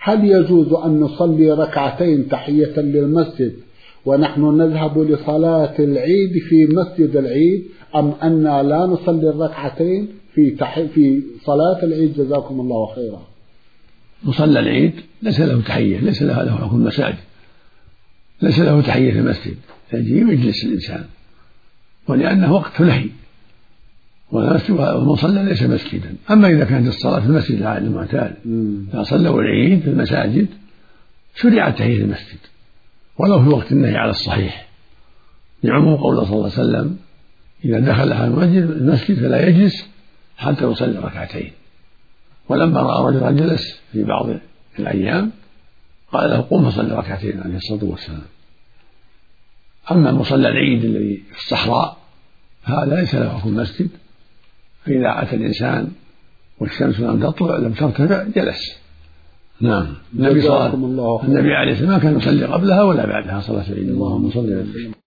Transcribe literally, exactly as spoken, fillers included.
هل يجوز أن نصلي ركعتين تحية للمسجد ونحن نذهب لصلاة العيد في مسجد العيد، أم أننا لا نصلي الركعتين في تحي في صلاة العيد؟ جزاكم الله خيرا. مصلى العيد ليس له تحية، ليس له له حكم المساجد، ليس له تحية في المسجد، يجي يجلس الإنسان، ولأنه وقت نهي، والمصلى ليس مسجدا. أما إذا كانت الصلاة في المسجد العادي المعتاد، إذا صلوا العيد في المساجد شرعت تحية المسجد ولو في وقت النهي على الصحيح، لعموم قوله صلى الله عليه وسلم: إذا دخل أحد المسجد فلا يجلس حتى يصلي ركعتين. ولما رأى رجلا جلس في بعض الأيام قال له: قم فصلي ركعتين عليه الصلاة والسلام. أما مصلى العيد الذي في الصحراء هذا ليس له حكم المسجد، فإذا أتى الإنسان والشمس لم تطلع لم ترتفع جلس. نعم. النبي, النبي عليه الصلاة والسلام ما كان يصلي قبلها ولا بعدها صلاة العيد. اللهم صل وسلم.